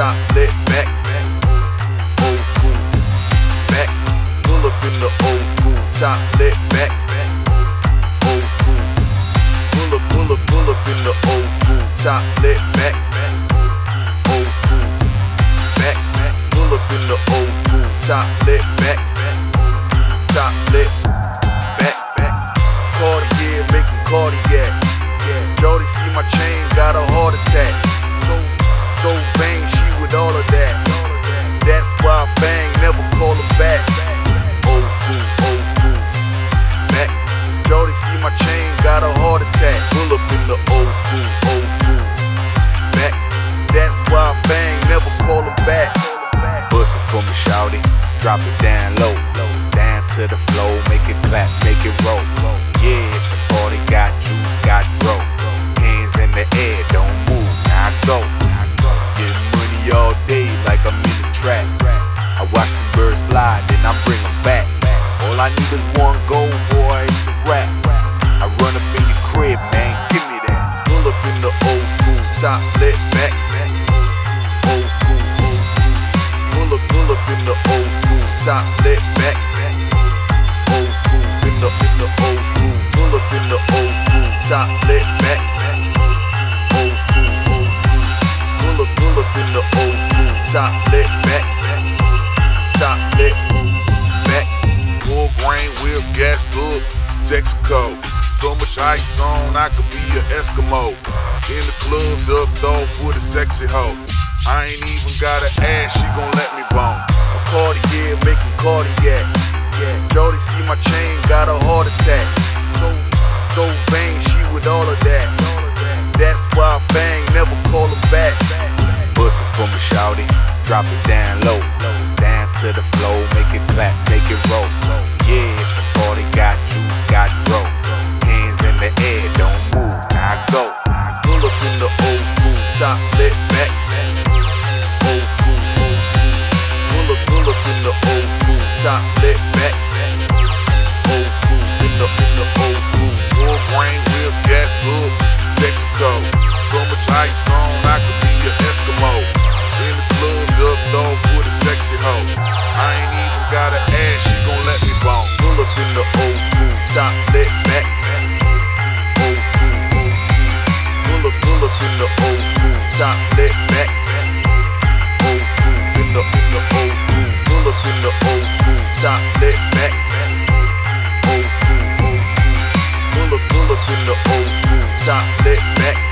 top lit back. Old school, back. Pull up in the old school, top lit back. Old school, pull up in the old school, top lit back. Old school, back. Pull up in the old school, top lit back. Top lit back. Cartier making cardiac. Jody see my chain, got a heart attack. So vain, she with all of that. That's why I bang, never call him back. Old school, back. Jody see my chain, got a heart attack. Pull up in the old school, back. That's why I bang, never call him back. Bust it for me, shawty, drop it down low. Down to the flow, make it clap, make it roll. Yeah, it's a party, got juice, got dro. Hands in the air, don't move, now I go. Getting money all day like I'm in the trap. I watch the birds fly, then I bring them back. All I need is one goal, boy, it's a rap. I run up in your crib, man, give me that. Pull up in the old school, top lit back. Old school, pull up in the old school, top lit back. Old school, in the old school, pull up in the old school, top lit back. Old school, pull up in the old school, top lit back. Top lit back. Full grain, wheel, gas, hook, Texaco. So much ice on, I could be an Eskimo. In the club, ducked off with a sexy hoe. I ain't even gotta ask, she gon' let me bone. A Cartier making cardiac. Jody see my chain, got a heart attack. So vain, she with all of that. That's why I bang, never call him back. Bust it for me, shawty, drop it down low. Down to the flow, make it clap, make it roll. Yeah, it's a party, got juice, got dro. Hands in the air, don't move, now I go. Pull up in the old school, top lit back. Old school, pull up in the old school, top lit back. Old school, in the old school. Full grain, wheel, gas, hook, Texaco. So much ice on, I could be an Eskimo. In the club, ducked off with a sexy hoe. I ain't even gotta ask, she gon' let me bone. Pull up in the old school, top lit back. Old school, pull up in the old school, top lit back. Old school, in the old school, pull up in the old school, top lit back. Old school, pull up in the old school, top lit back.